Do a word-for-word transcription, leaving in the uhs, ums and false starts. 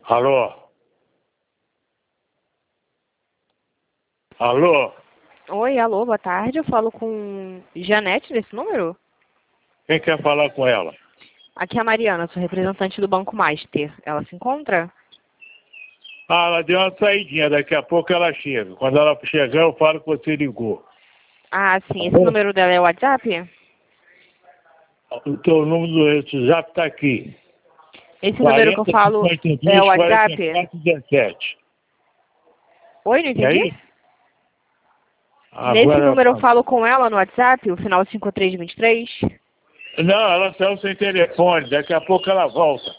Alô? Alô? Oi, alô, boa tarde. Eu falo com Janete desse número? Quem quer falar com ela? Aqui é a Mariana, sou representante do Banco Master. Ela se encontra? Ah, ela deu uma saidinha, daqui a pouco ela chega. Quando ela chegar, eu falo que você ligou. Ah, sim. Esse Alô? número dela é o WhatsApp? O teu número do WhatsApp está aqui. Esse número que eu falo é o WhatsApp? quarenta e quatro dezessete. Oi, não E entendi? aí? Nesse Agora... número eu falo com ela no WhatsApp, o final cinco três dois três? Não, ela saiu sem telefone. Daqui a pouco ela volta.